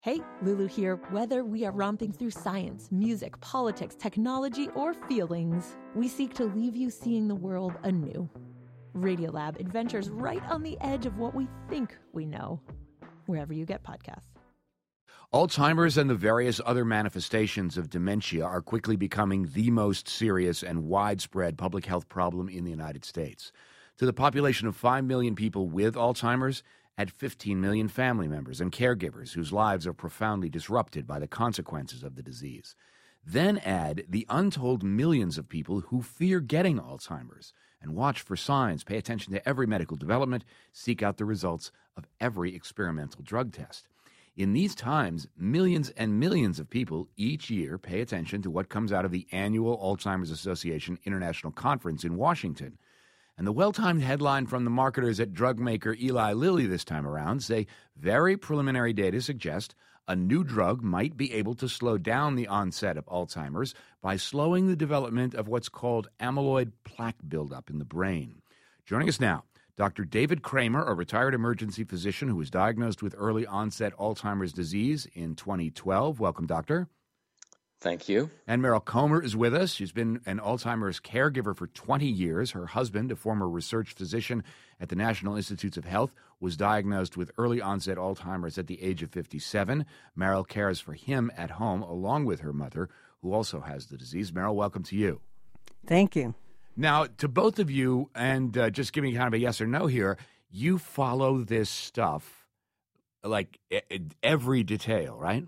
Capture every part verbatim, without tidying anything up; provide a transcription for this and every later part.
Hey, Lulu here. Whether we are romping through science, music, politics, technology, or feelings, we seek to leave you seeing the world anew. Radiolab adventures right on the edge of what we think we know, wherever you get podcasts. Alzheimer's and the various other manifestations of dementia are quickly becoming the most serious and widespread public health problem in the United States. To the population of five million people with Alzheimer's, add fifteen million family members and caregivers whose lives are profoundly disrupted by the consequences of the disease. Then add the untold millions of people who fear getting Alzheimer's and watch for signs, pay attention to every medical development, seek out the results of every experimental drug test. In these times, millions and millions of people each year pay attention to what comes out of the annual Alzheimer's Association International Conference in Washington. And the well-timed headline from the marketers at drug maker Eli Lilly this time around say very preliminary data suggest a new drug might be able to slow down the onset of Alzheimer's by slowing the development of what's called amyloid plaque buildup in the brain. Joining us now, Doctor David Kramer, a retired emergency physician who was diagnosed with early onset Alzheimer's disease in twenty twelve. Welcome, doctor. Thank you. And Meryl Comer is with us. She's been an Alzheimer's caregiver for twenty years. Her husband, a former research physician at the National Institutes of Health, was diagnosed with early onset Alzheimer's at the age of fifty-seven. Meryl cares for him at home along with her mother, who also has the disease. Meryl, welcome to you. Thank you. Now, to both of you, and uh, just give me kind of a yes or no here, you follow this stuff like every detail, right?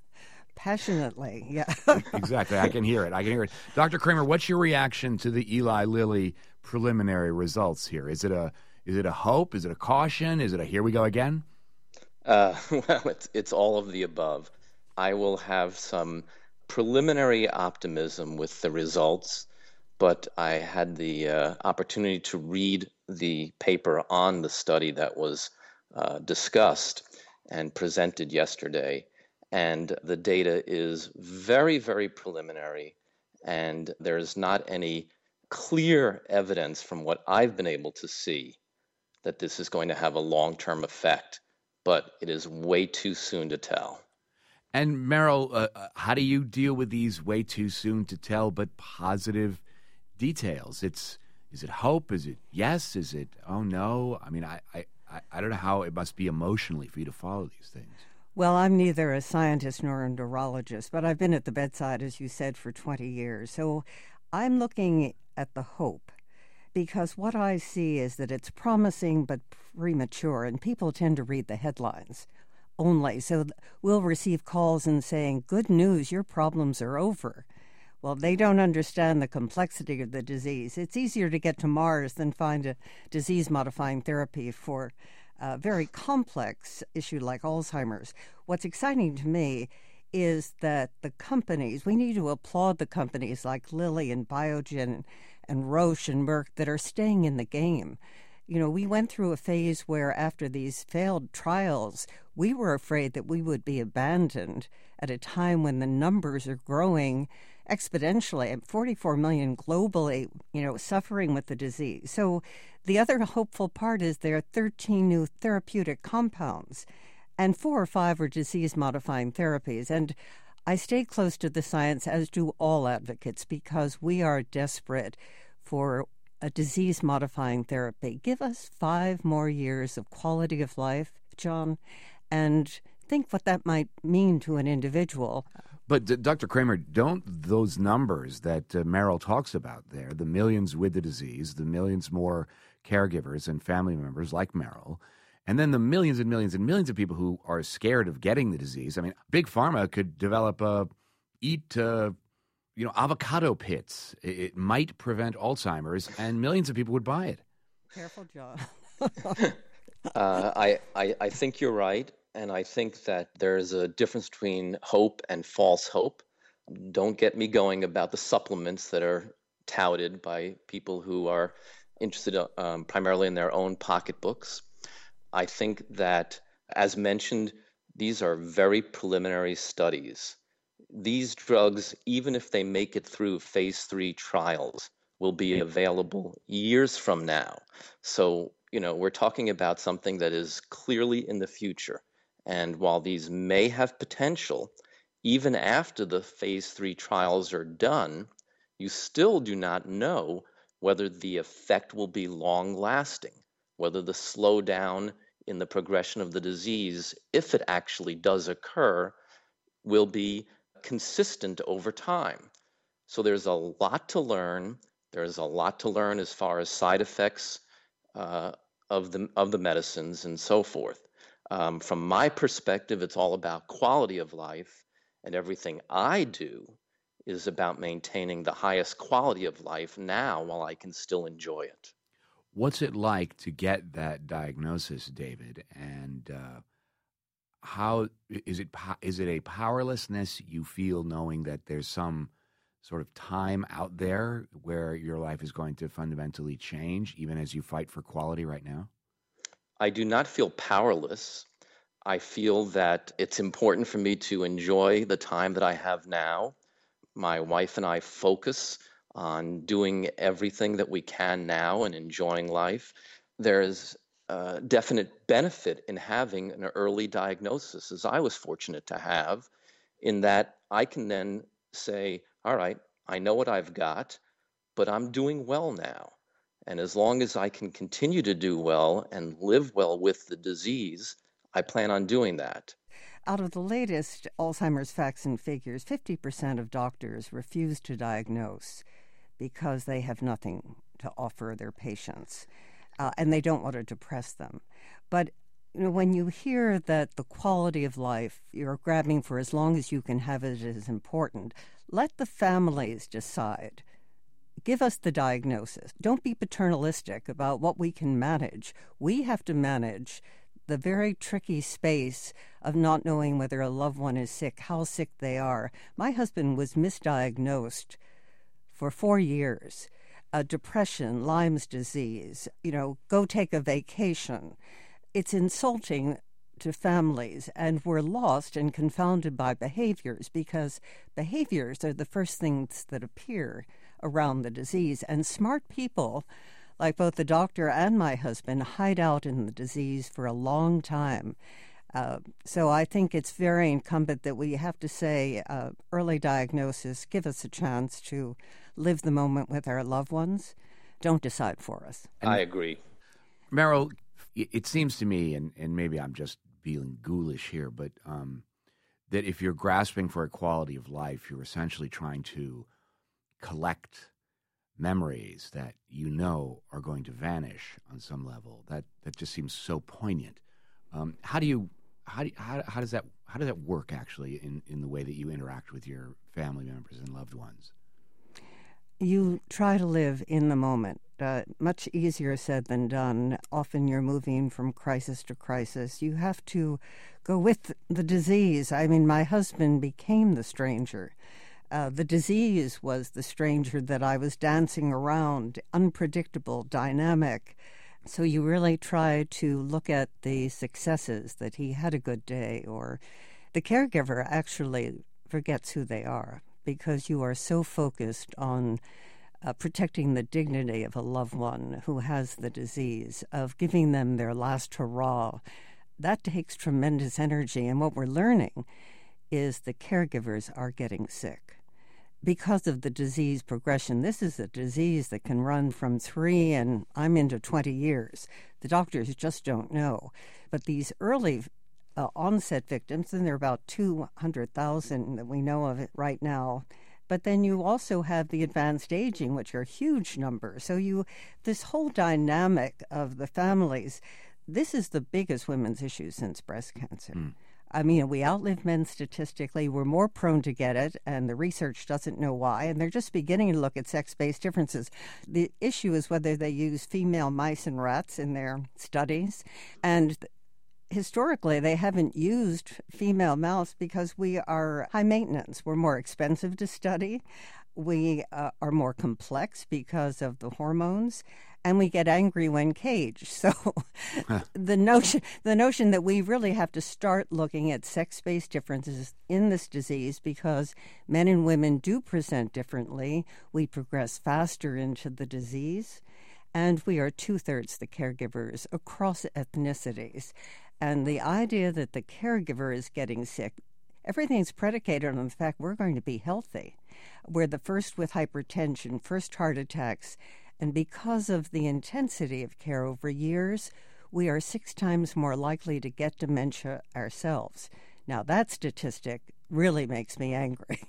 Passionately, yeah. Exactly. I can hear it. I can hear it. Doctor Kramer, what's your reaction to the Eli Lilly preliminary results here? Is it a is it a hope? Is it a caution? Is it a here we go again? Uh, well, it's it's all of the above. I will have some preliminary optimism with the results, but I had the uh, opportunity to read the paper on the study that was uh, discussed and presented yesterday. And the data is very, very preliminary, and there's not any clear evidence from what I've been able to see that this is going to have a long-term effect, but it is way too soon to tell. And Meryl, uh, how do you deal with these way too soon to tell but positive details? It's is it hope? Is it yes? Is it oh no? I mean, I, I, I don't know how it must be emotionally for you to follow these things. Well, I'm neither a scientist nor a neurologist, but I've been at the bedside, as you said, for twenty years. So I'm looking at the hope, because what I see is that it's promising but premature, and people tend to read the headlines only. So we'll receive calls and saying, good news, your problems are over. Well, they don't understand the complexity of the disease. It's easier to get to Mars than find a disease-modifying therapy for a very complex issue like Alzheimer's. What's exciting to me is that the companies, we need to applaud the companies like Lilly and Biogen and Roche and Merck that are staying in the game. You know, we went through a phase where after these failed trials, we were afraid that we would be abandoned at a time when the numbers are growing exponentially, at forty-four million globally, you know, suffering with the disease. So the other hopeful part is there are thirteen new therapeutic compounds, and four or five are disease-modifying therapies. And I stay close to the science, as do all advocates, because we are desperate for a disease-modifying therapy. Give us five more years of quality of life, John, and think what that might mean to an individual. But uh, Doctor Kramer, don't those numbers that uh, Meryl talks about there, the millions with the disease, the millions more caregivers and family members like Meryl, and then the millions and millions and millions of people who are scared of getting the disease. I mean, Big Pharma could develop a eat, uh, you know, avocado pits. It, it might prevent Alzheimer's, and millions of people would buy it. Careful, John. uh, I, I I think you're right. And I think that there's a difference between hope and false hope. Don't get me going about the supplements that are touted by people who are interested um, primarily in their own pocketbooks. I think that, as mentioned, these are very preliminary studies. These drugs, even if they make it through phase three trials, will be available years from now. So, you know, we're talking about something that is clearly in the future. And while these may have potential, even after the phase three trials are done, you still do not know whether the effect will be long-lasting, whether the slowdown in the progression of the disease, if it actually does occur, will be consistent over time. So there's a lot to learn. There's a lot to learn as far as side effects uh, of the of the medicines and so forth. Um, from my perspective, it's all about quality of life, and everything I do is about maintaining the highest quality of life now while I can still enjoy it. What's it like to get that diagnosis, David? And uh, how is it? Is it a powerlessness you feel knowing that there's some sort of time out there where your life is going to fundamentally change, even as you fight for quality right now? I do not feel powerless. I feel that it's important for me to enjoy the time that I have now. My wife and I focus on doing everything that we can now and enjoying life. There's a definite benefit in having an early diagnosis, as I was fortunate to have, in that I can then say, all right, I know what I've got, but I'm doing well now. And as long as I can continue to do well and live well with the disease, I plan on doing that. Out of the latest Alzheimer's facts and figures, fifty percent of doctors refuse to diagnose because they have nothing to offer their patients, uh, and they don't want to depress them. But you know, when you hear that the quality of life you're grabbing for as long as you can have it is important, let the families decide. Give us the diagnosis. Don't be paternalistic about what we can manage. We have to manage the very tricky space of not knowing whether a loved one is sick, how sick they are. My husband was misdiagnosed for four years. Uh, depression, Lyme's disease, you know, go take a vacation. It's insulting to families, and we're lost and confounded by behaviors because behaviors are the first things that appear around the disease. And smart people, like both the doctor and my husband, hide out in the disease for a long time. Uh, so I think it's very incumbent that we have to say uh, early diagnosis, give us a chance to live the moment with our loved ones. Don't decide for us. I agree. Meryl, it seems to me, and, and maybe I'm just being ghoulish here, but um, that if you're grasping for a quality of life, you're essentially trying to collect memories that you know are going to vanish on some level. That that just seems so poignant. Um, how do you how do you, how, how does that how does that work actually in, in the way that you interact with your family members and loved ones? You try to live in the moment. Uh, much easier said than done. Often you're moving from crisis to crisis. You have to go with the disease. I mean, my husband became the stranger. Uh, the disease was the stranger that I was dancing around, unpredictable, dynamic. So you really try to look at the successes, that he had a good day, or the caregiver actually forgets who they are because you are so focused on uh, protecting the dignity of a loved one who has the disease, of giving them their last hurrah. That takes tremendous energy, and what we're learning is the caregivers are getting sick. Because of the disease progression, this is a disease that can run from three and I'm into twenty years. The doctors just don't know. But these early uh, onset victims, and there are about two hundred thousand that we know of it right now. But then you also have the advanced aging, which are huge numbers. So you, this whole dynamic of the families, this is the biggest women's issue since breast cancer. Mm. I mean, we outlive men statistically. We're more prone to get it, and the research doesn't know why. And they're just beginning to look at sex-based differences. The issue is whether they use female mice and rats in their studies. And historically, they haven't used female mouse because we are high maintenance. We're more expensive to study. We uh, are more complex because of the hormones. And we get angry when caged. So huh. the notion the notion that we really have to start looking at sex-based differences in this disease because men and women do present differently. We progress faster into the disease, and we are two-thirds the caregivers across ethnicities. And the idea that the caregiver is getting sick, everything's predicated on the fact we're going to be healthy. We're the first with hypertension, first heart attacks, and because of the intensity of care over years, we are six times more likely to get dementia ourselves. Now, that statistic really makes me angry.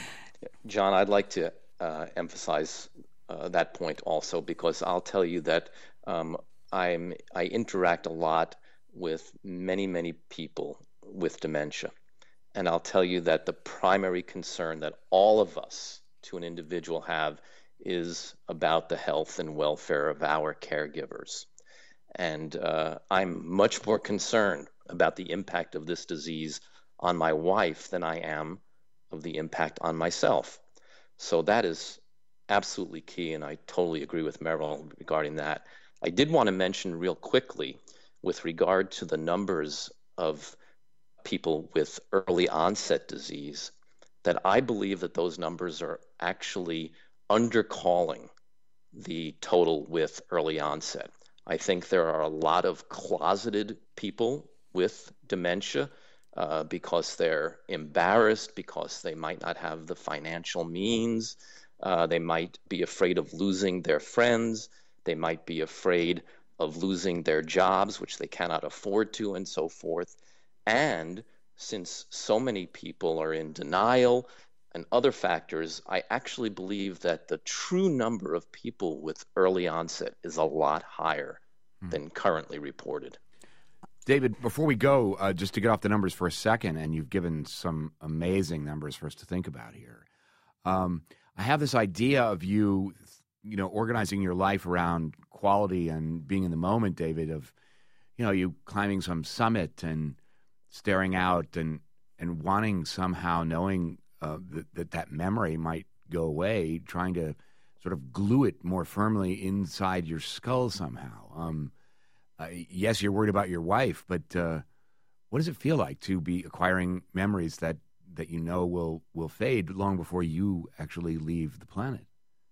John, I'd like to uh, emphasize uh, that point also, because I'll tell you that um, I'm I interact a lot with many, many people with dementia. And I'll tell you that the primary concern that all of us to an individual have is about the health and welfare of our caregivers. And uh, I'm much more concerned about the impact of this disease on my wife than I am of the impact on myself. So that is absolutely key, and I totally agree with Meryl regarding that. I did want to mention real quickly with regard to the numbers of people with early onset disease that I believe that those numbers are actually undercalling the total with early onset. I think there are a lot of closeted people with dementia uh, because they're embarrassed, because they might not have the financial means, uh, they might be afraid of losing their friends, they might be afraid of losing their jobs, which they cannot afford to, and so forth. And since so many people are in denial and other factors, I actually believe that the true number of people with early onset is a lot higher hmm. than currently reported. David, before we go, uh, just to get off the numbers for a second, and you've given some amazing numbers for us to think about here. Um, I have this idea of you, you know, organizing your life around quality and being in the moment, David, of, you know, you climbing some summit and staring out and, and wanting somehow knowing uh, that, that that memory might go away, trying to sort of glue it more firmly inside your skull somehow. Um, uh, yes, you're worried about your wife, but uh, what does it feel like to be acquiring memories that, that you know will, will fade long before you actually leave the planet?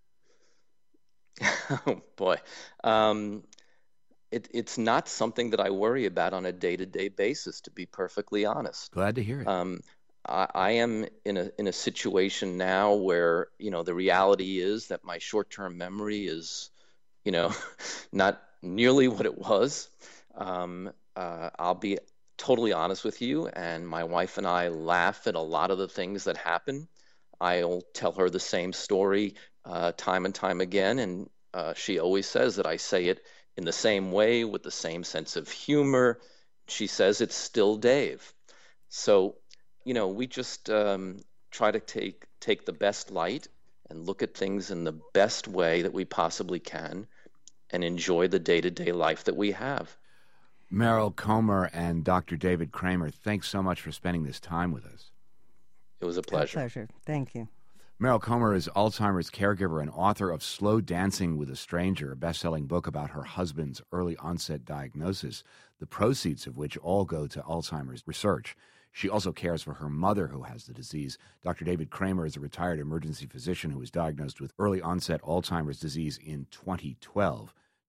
Oh, boy. Um, it, it's not something that I worry about on a day-to-day basis, to be perfectly honest. Glad to hear it. Um, I, I am in a in a situation now where, you know, the reality is that my short-term memory is, you know, not nearly what it was. Um, uh, I'll be totally honest with you, and my wife and I laugh at a lot of the things that happen. I'll tell her the same story uh, time and time again, and uh, she always says that I say it in the same way with the same sense of humor. She says it's still Dave. So, you know, we just um, try to take take the best light and look at things in the best way that we possibly can and enjoy the day-to-day life that we have. Meryl Comer and Doctor David Kramer, thanks so much for spending this time with us. It was a pleasure. A pleasure. Thank you. Meryl Comer is Alzheimer's caregiver and author of Slow Dancing with a Stranger, a best-selling book about her husband's early onset diagnosis, the proceeds of which all go to Alzheimer's research. She also cares for her mother who has the disease. Doctor David Kramer is a retired emergency physician who was diagnosed with early onset Alzheimer's disease in twenty twelve.